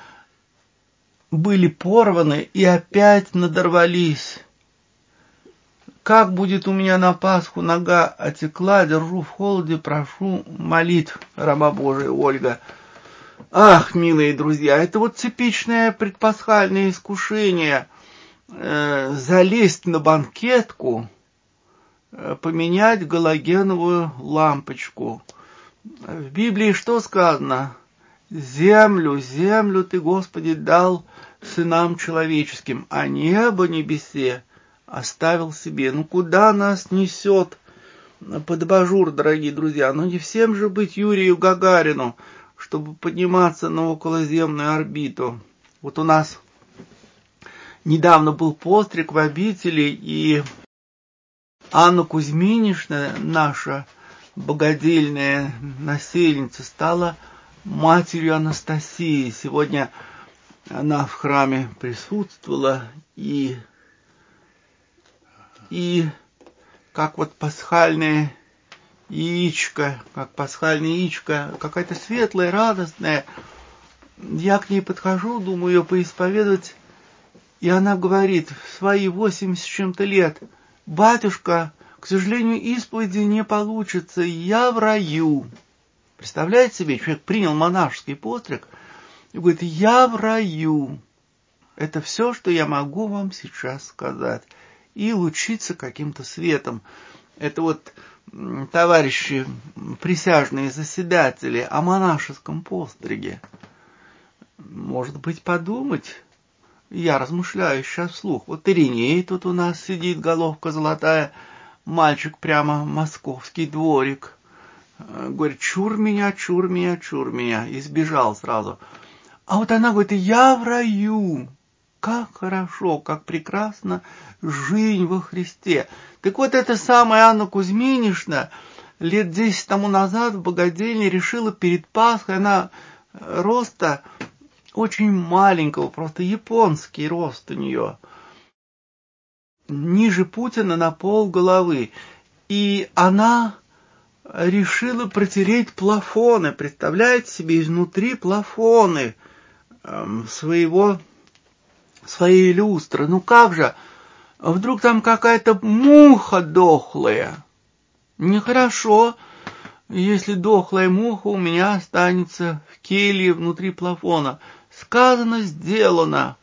были порваны и опять надорвались. Как будет у меня на Пасху нога отекла, держу в холоде, прошу молитв, раба Божия Ольга. Ах, милые друзья, это вот типичное предпасхальное искушение э, залезть на банкетку, э, поменять галогеновую лампочку. В Библии что сказано? Землю, землю ты, Господи, дал сынам человеческим, а небо небесе оставил себе. Ну куда нас несет под абажур, дорогие друзья? Ну не всем же быть Юрию Гагарину, чтобы подниматься на околоземную орбиту. Вот у нас недавно был постриг в обители, и Анна Кузьминишна, наша богодельная насельница, стала матерью Анастасии. Сегодня она в храме присутствовала, и, и как вот пасхальное яичко, как пасхальное яичко, какая-то светлая, радостная. Я к ней подхожу, думаю ее поисповедовать, и она говорит в свои восемьдесят с чем-то лет: «Батюшка, к сожалению, исповеди не получится, я в раю». Представляете себе, человек принял монашеский постриг и говорит: «Я в раю». Это все, что я могу вам сейчас сказать. И лучиться каким-то светом. Это вот товарищи присяжные заседатели о монашеском постриге. Может быть, подумать? Я размышляю сейчас вслух. Вот Ириней тут у нас сидит, головка золотая, мальчик прямо московский дворик. Говорит: чур меня, чур меня, чур меня. И сбежал сразу. А вот она говорит: я в раю. Как хорошо, как прекрасно жизнь во Христе. Так вот, эта самая Анна Кузьминишна лет десять тому назад в богодельне решила перед Пасхой, она роста очень маленького, просто японский рост у нее, ниже Путина на пол головы. И она решила протереть плафоны, представляете себе, изнутри плафоны эм, своего, своей люстры. Ну как же, вдруг там какая-то муха дохлая. Нехорошо, если дохлая муха у меня останется в келье внутри плафона. Сказано, сделано.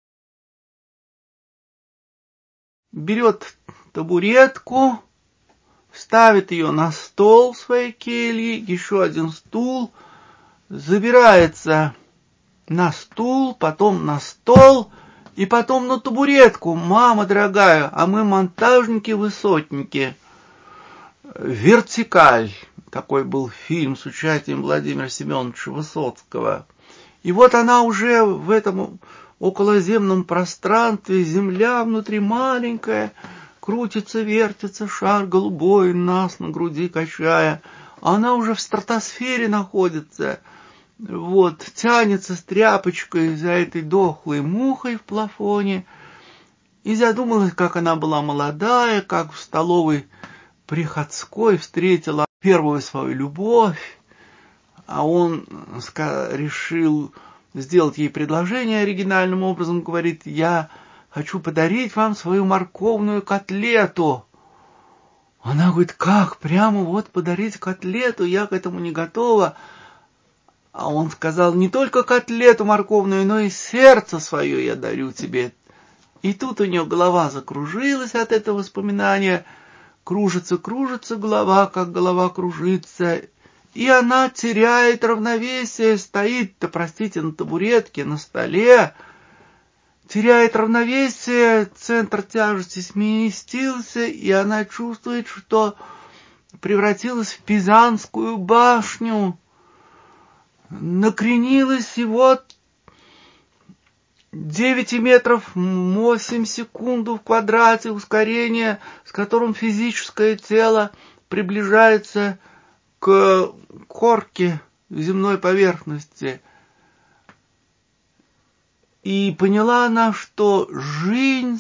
Берет табуретку, ставит ее на стол в своей келье, еще один стул, забирается на стул, потом на стол и потом на табуретку. Мама дорогая, а мы монтажники-высотники. «Вертикаль». Такой был фильм с участием Владимира Семеновича Высоцкого. И вот она уже в этом околоземном пространстве, земля внутри маленькая, крутится, вертится, шар голубой, нас на груди качая. Она уже в стратосфере находится, вот, тянется с тряпочкой за этой дохлой мухой в плафоне. И задумалась, как она была молодая, как в столовой приходской встретила первую свою любовь, а он решил сделать ей предложение оригинальным образом, говорит: я хочу подарить вам свою морковную котлету. Она говорит: как, прямо вот подарить котлету, я к этому не готова. А он сказал: не только котлету морковную, но и сердце свое я дарю тебе. И тут у нее голова закружилась от этого воспоминания. Кружится, кружится голова, как голова кружится, и она теряет равновесие, стоит-то, простите, на табуретке, на столе, теряет равновесие, центр тяжести сместился, и она чувствует, что превратилась в Пизанскую башню, накренилась, и вот девять метров восемь секунд в квадрате ускорение, с которым физическое тело приближается к корке земной поверхности. И поняла она, что жизнь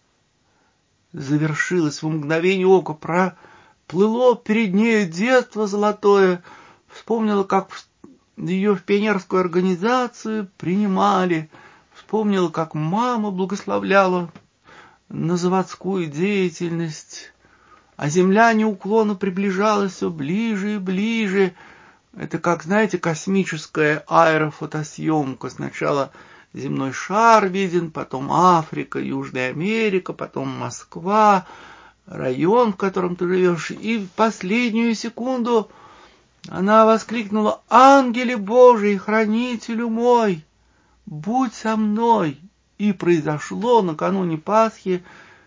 завершилась в мгновение ока, проплыло перед ней детство золотое, вспомнила, как ее в пионерскую организацию принимали, вспомнила, как мама благословляла на заводскую деятельность, а земля неуклонно приближалась все ближе и ближе. Это как, знаете, космическая аэрофотосъемка. Сначала земной шар виден, потом Африка, Южная Америка, потом Москва, район, в котором ты живешь. И в последнюю секунду она воскликнула: «Ангеле Божий, хранителю мой, будь со мной!» И произошло накануне Пасхи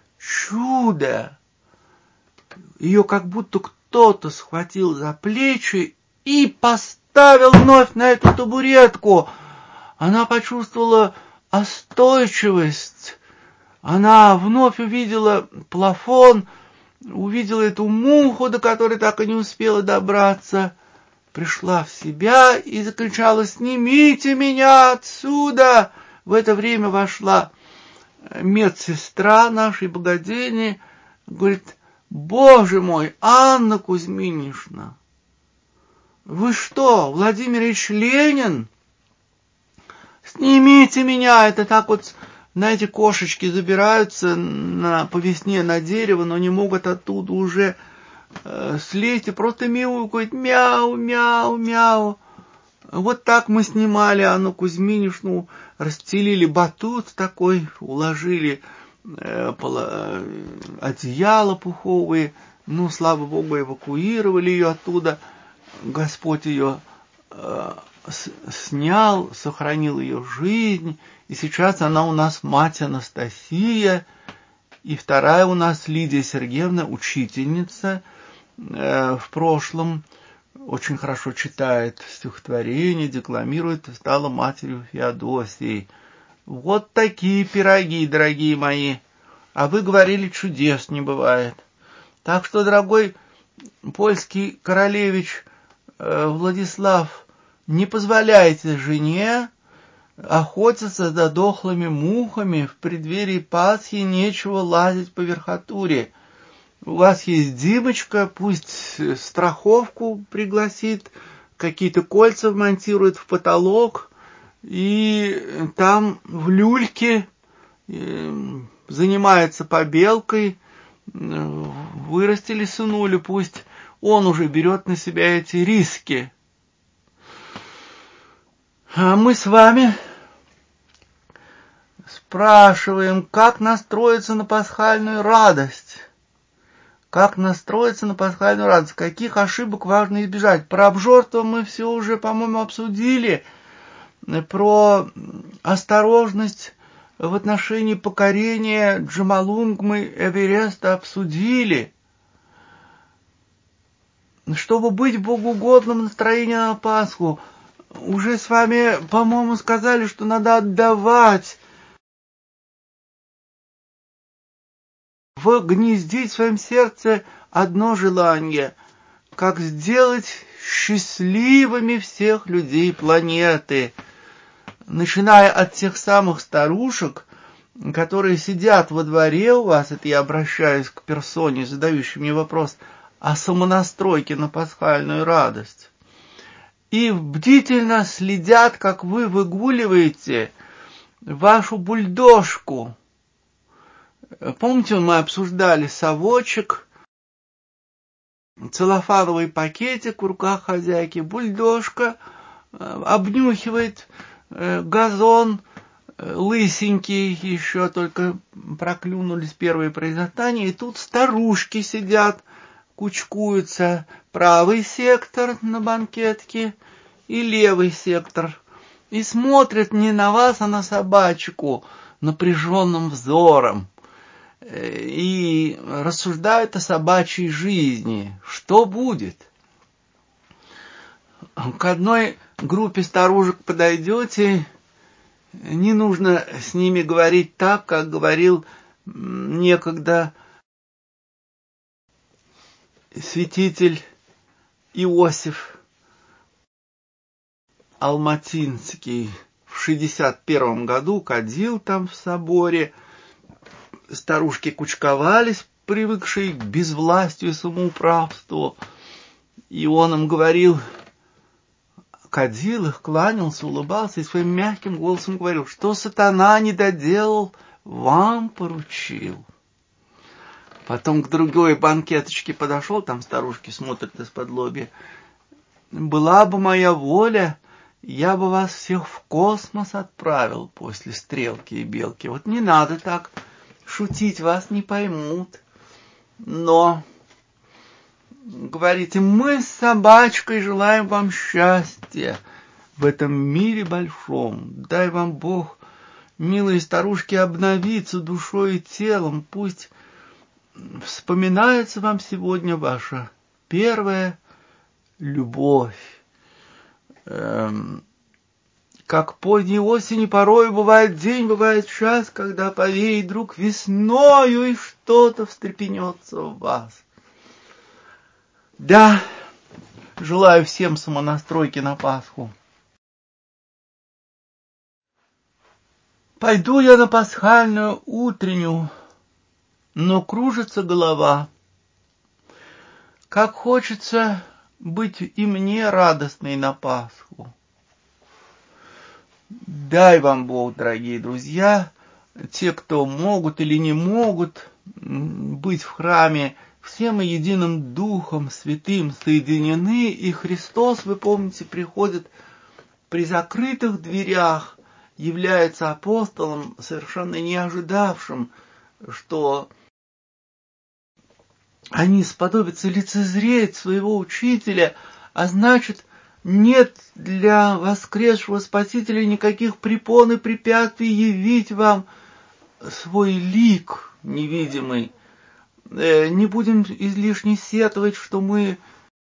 чудо. Ее как будто кто-то схватил за плечи и поставил вновь на эту табуретку. Она почувствовала остойчивость. Она вновь увидела плафон, увидела эту муху, до которой так и не успела добраться. Пришла в себя и закричала: «Снимите меня отсюда!» В это время вошла медсестра нашей богадельни, говорит: «Боже мой, Анна Кузьминишна, вы что, Владимир Ильич Ленин? Снимите меня!» Это так вот, знаете, кошечки забираются на, по весне на дерево, но не могут оттуда уже э, слезть и просто мяукают: мяу, мяу, мяу. Вот так мы снимали Анну Кузьминишну, расстелили батут такой, уложили э, поло, одеяло пуховые, ну, слава богу, эвакуировали ее оттуда. Господь ее э, с, снял, сохранил ее жизнь, и сейчас она у нас мать Анастасия, и вторая у нас Лидия Сергеевна, учительница, э, в прошлом очень хорошо читает стихотворения, декламирует, стала матерью Феодосии. Вот такие пироги, дорогие мои. А вы говорили, чудес не бывает. Так что, дорогой польский королевич э, Владислав, не позволяйте жене охотиться за дохлыми мухами. В преддверии Пасхи нечего лазить по верхотуре. У вас есть Димочка, пусть страховку пригласит, какие-то кольца вмонтирует в потолок, и там в люльке занимается побелкой. Вырастили сынулю, пусть он уже берет на себя эти риски. А мы с вами спрашиваем, как настроиться на пасхальную радость. Как настроиться на пасхальную радость? Каких ошибок важно избежать? Про обжорство мы все уже, по-моему, обсудили. Про осторожность в отношении покорения Джомолунгмы Эвереста обсудили. Чтобы быть в богоугодном настроении на Пасху, уже с вами, по-моему, сказали, что надо отдавать, вгнездить в своем сердце одно желание, как сделать счастливыми всех людей планеты, начиная от тех самых старушек, которые сидят во дворе у вас, это я обращаюсь к персоне, задающей мне вопрос о самонастройке на пасхальную радость, и бдительно следят, как вы выгуливаете вашу бульдожку. Помните, мы обсуждали совочек, целлофановый пакетик в руках хозяйки, бульдожка обнюхивает газон, лысенький, еще только проклюнулись первые произрастания, и тут старушки сидят, кучкуются, правый сектор на банкетке и левый сектор, и смотрят не на вас, а на собачку напряженным взором, и рассуждают о собачьей жизни. Что будет? К одной группе старушек подойдете, не нужно с ними говорить так, как говорил некогда святитель Иосиф Алматинский в шестьдесят первом году кадил там в соборе. Старушки кучковались, привыкшие к безвластию и самоуправству. И он им говорил, кадил их, кланялся, улыбался и своим мягким голосом говорил, что сатана не доделал, вам поручил. Потом к другой банкеточке подошел, там старушки смотрят из-под лобья. Была бы моя воля, я бы вас всех в космос отправил после стрелки и белки. Вот не надо так шутить, вас не поймут. Но, говорите, мы с собачкой желаем вам счастья в этом мире большом. Дай вам Бог, милые старушки, обновиться душой и телом. Пусть вспоминается вам сегодня ваша первая любовь. Эм, как поздней осени порой бывает день, бывает час, когда повеет вдруг весною, и что-то встрепенется в вас. Да, желаю всем самонастройки на Пасху. Пойду я на пасхальную утреннюю, но кружится голова. Как хочется быть и мне радостной на Пасху. Дай вам Бог, дорогие друзья, те, кто могут или не могут быть в храме, все мы единым Духом Святым соединены, и Христос, вы помните, приходит при закрытых дверях, является апостолом, совершенно не ожидавшим, что они сподобятся лицезреть своего учителя, а значит, нет для воскресшего Спасителя никаких препон и препятствий явить вам свой лик невидимый. Не будем излишне сетовать, что мы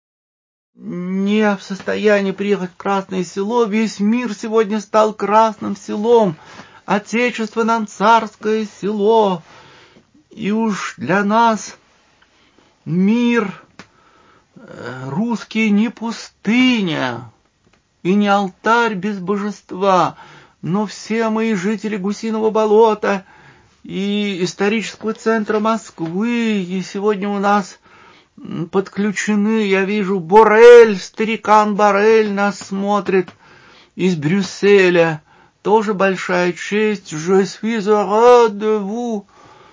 не в состоянии приехать в Красное Село. Весь мир сегодня стал Красным Селом. Отечество нам царское село. И уж для нас мир русский не пустыня и не алтарь без божества, но все мы жители Гусиного болота и исторического центра Москвы, и сегодня у нас подключены, я вижу, Борель, старикан Борель нас смотрит из Брюсселя, тоже большая честь. Je suis heureux de vous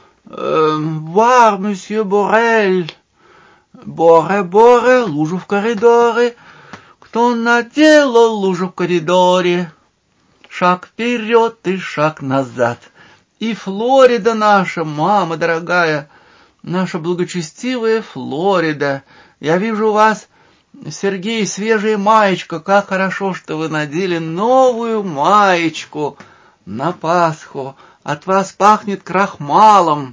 voir, monsieur Борель. Боре, Боре, лужу в коридоре. Кто наделал лужу в коридоре? Шаг вперед и шаг назад. И Флорида наша, мама дорогая, наша благочестивая Флорида. Я вижу у вас, Сергей, свежая маечка. Как хорошо, что вы надели новую маечку на Пасху. От вас пахнет крахмалом.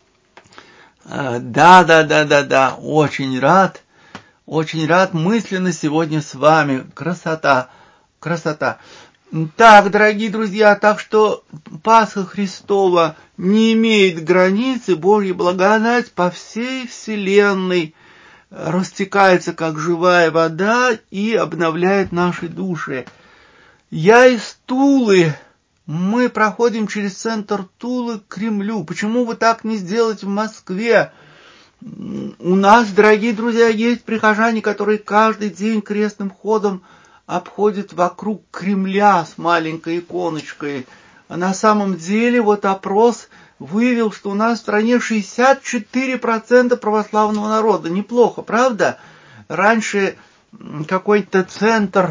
Да, да, да, да, да, очень рад, очень рад мысленно сегодня с вами. Красота, красота. Так, дорогие друзья, так что Пасха Христова не имеет границы, Божья благодать по всей вселенной растекается, как живая вода, и обновляет наши души. Я из Тулы. Мы проходим через центр Тулы к Кремлю. Почему бы так не сделать в Москве? У нас, дорогие друзья, есть прихожане, которые каждый день крестным ходом обходят вокруг Кремля с маленькой иконочкой. А на самом деле вот опрос выявил, что у нас в стране шестьдесят четыре процента православного народа. Неплохо, правда? Раньше какой-то центр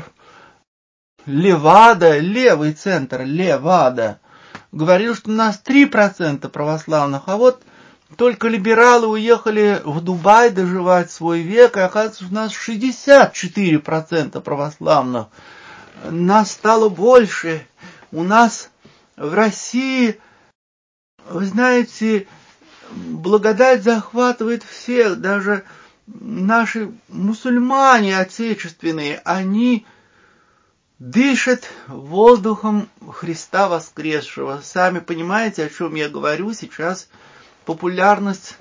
Левада, левый центр, Левада, говорил, что у нас три процента православных, а вот только либералы уехали в Дубай доживать свой век, и оказывается, у нас шестьдесят четыре процента православных. Нас стало больше. У нас в России, вы знаете, благодать захватывает всех, даже наши мусульмане отечественные, они дышит воздухом Христа воскресшего. Сами понимаете, о чем я говорю. Сейчас популярность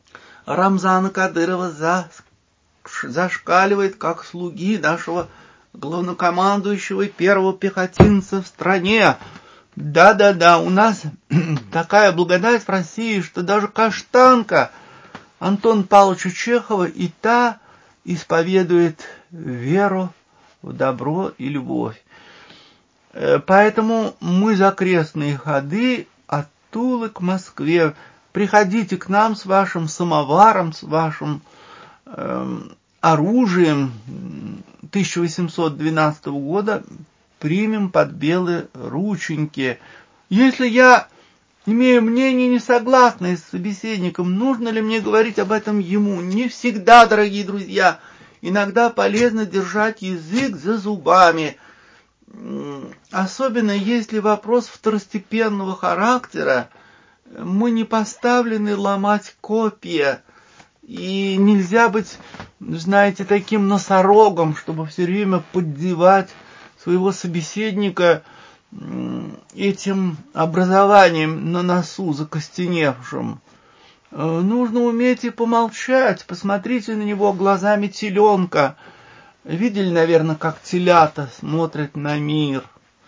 Рамзана Кадырова зашкаливает, как слуги нашего главнокомандующего первого пехотинца в стране. Да-да-да, у нас такая благодать в России, что даже каштанка Антона Павловича Чехова и та исповедует веру в добро и любовь. Поэтому мы за крестные ходы от Тулы к Москве. Приходите к нам с вашим самоваром, с вашим э, оружием тысяча восемьсот двенадцатого года. Примем под белые рученьки. Если я имею мнение несогласное с собеседником, нужно ли мне говорить об этом ему? Не всегда, дорогие друзья. Иногда полезно держать язык за зубами. Особенно если вопрос второстепенного характера, мы не поставлены ломать копья. И нельзя быть, знаете, таким носорогом, чтобы все время поддевать своего собеседника этим образованием на носу закостеневшим. Нужно уметь и помолчать. Посмотрите на него глазами теленка. Видели, наверное, как телята смотрят на мир.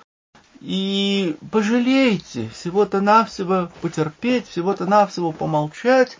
И пожалейте, всего-то навсего потерпеть, всего-то навсего помолчать.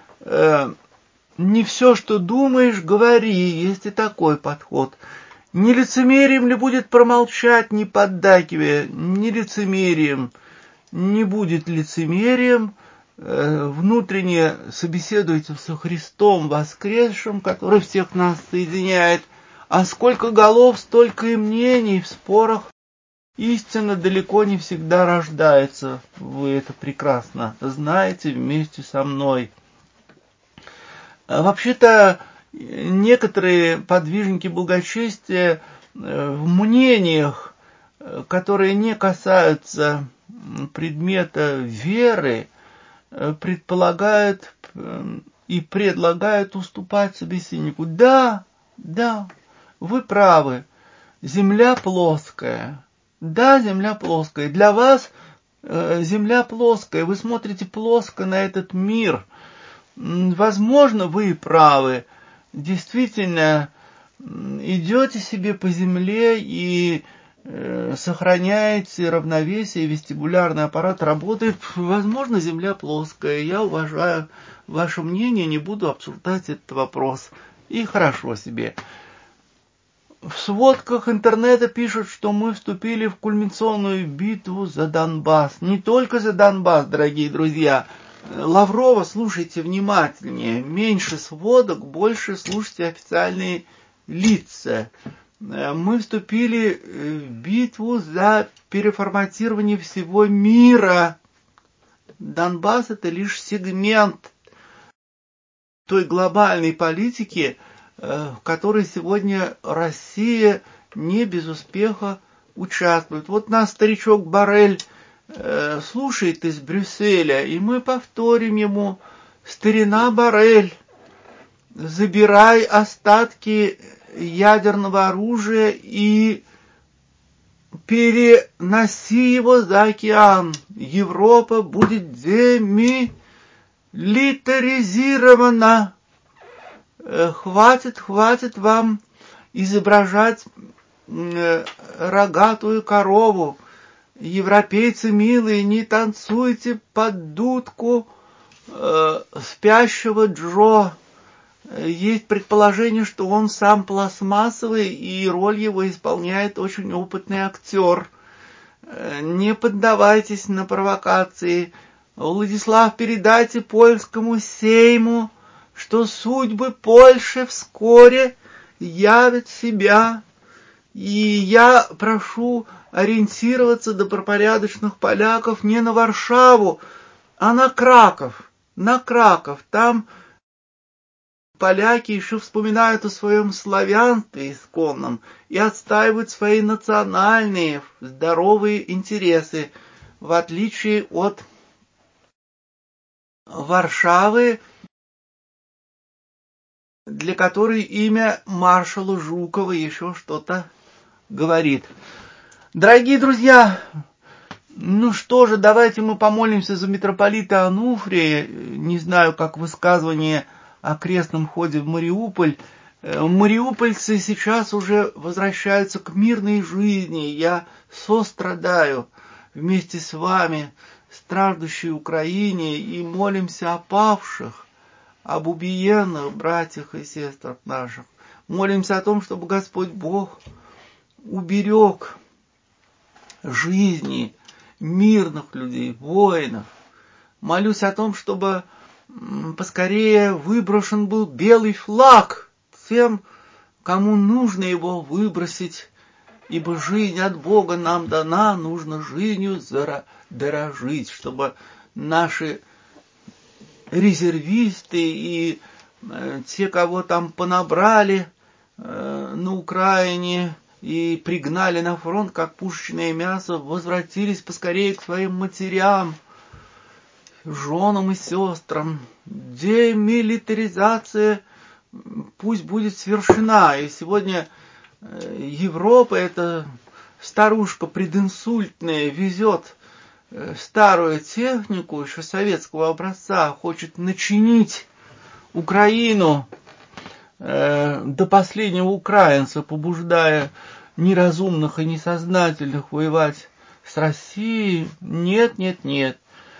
Не все, что думаешь, говори. Есть и такой подход. Не лицемерием ли будет промолчать, не поддакивая? Не лицемерием. Не будет лицемерием. Внутренне собеседуйте со Христом воскресшим, который всех нас соединяет. А сколько голов, столько и мнений в спорах. Истина далеко не всегда рождается. Вы это прекрасно знаете вместе со мной. Вообще-то, некоторые подвижники благочестия в мнениях, которые не касаются предмета веры, предполагают и предлагают уступать собеседнику. Да, да, вы правы, земля плоская. Да, земля плоская. Для вас земля плоская. Вы смотрите плоско на этот мир. Возможно, вы и правы. Действительно, идете себе по земле и э, сохраняете равновесие, вестибулярный аппарат работает. Возможно, земля плоская. Я уважаю ваше мнение, не буду обсуждать этот вопрос. И хорошо себе. В сводках интернета пишут, что мы вступили в кульминационную битву за Донбасс. Не только за Донбасс, дорогие друзья. Лаврова слушайте внимательнее. Меньше сводок, больше слушайте официальные лица. Мы вступили в битву за переформатирование всего мира. Донбасс — это лишь сегмент той глобальной политики, в которой сегодня Россия не без успеха участвует. Вот нас старичок Боррель э, слушает из Брюсселя, и мы повторим ему: старина Боррель, забирай остатки ядерного оружия и переноси его за океан. Европа будет демилитаризирована. Хватит, хватит вам изображать рогатую корову. Европейцы милые, не танцуйте под дудку э, спящего Джо. Есть предположение, что он сам пластмассовый, и роль его исполняет очень опытный актер. Не поддавайтесь на провокации. Владислав, передайте польскому сейму, что судьбы Польши вскоре явят себя. И я прошу ориентироваться добропорядочных поляков не на Варшаву, а на Краков. На Краков. Там поляки еще вспоминают о своем славянстве исконном и отстаивают свои национальные здоровые интересы, в отличие от Варшавы, для которой имя маршала Жукова еще что-то говорит. Дорогие друзья, ну что же, давайте мы помолимся за митрополита Ануфрия. Не знаю, как высказывание о крестном ходе в Мариуполь Мариупольцы сейчас уже возвращаются к мирной жизни. Я сострадаю вместе с вами страждущей Украине и молимся о павших, об убиенных братьях и сестрах наших. Молимся о том, чтобы Господь Бог уберег жизни мирных людей, воинов. Молюсь о том, чтобы поскорее выброшен был белый флаг тем, кому нужно его выбросить, ибо жизнь от Бога нам дана, нужно жизнью дорожить, чтобы наши резервисты и те, кого там понабрали на Украине и пригнали на фронт, как пушечное мясо, возвратились поскорее к своим матерям, женам и сестрам. Демилитаризация пусть будет свершена. И сегодня Европа, эта старушка прединсультная, везет старую технику еще советского образца, хочет начинить Украину э, до последнего украинца, побуждая неразумных и несознательных воевать с Россией. Нет, нет, нет.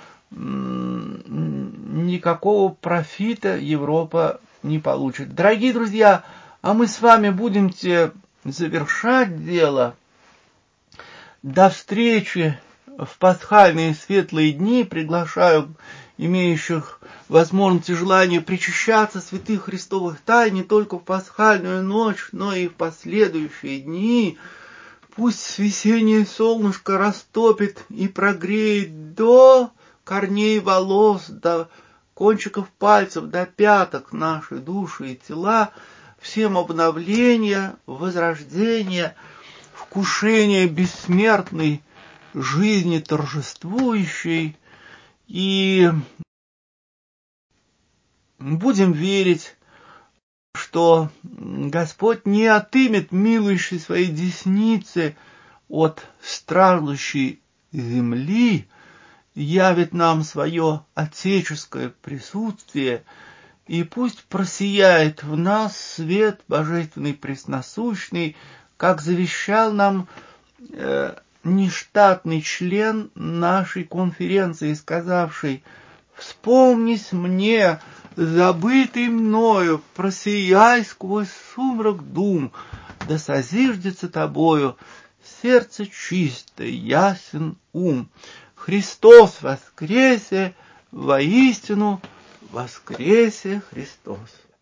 Никакого профита Европа не получит. Дорогие друзья, а мы с вами будем завершать дело. До встречи в пасхальные светлые дни. Приглашаю имеющих возможность и желание причащаться святых Христовых тайн не только в пасхальную ночь, но и в последующие дни. Пусть весеннее солнышко растопит и прогреет до корней волос, до кончиков пальцев, до пяток наши души и тела, всем обновления, возрождения, вкушения бессмертной жизни торжествующей, и будем верить, что Господь не отымет милующей своей десницы от страждущей земли, явит нам свое отеческое присутствие, и пусть просияет в нас свет божественный пресносущный, как завещал нам э, нештатный член нашей конференции, сказавший: «Вспомнись мне, забытый мною, просияй сквозь сумрак дум, да созиждется тобою сердце чистое, ясен ум. Христос воскресе, воистину воскресе Христос».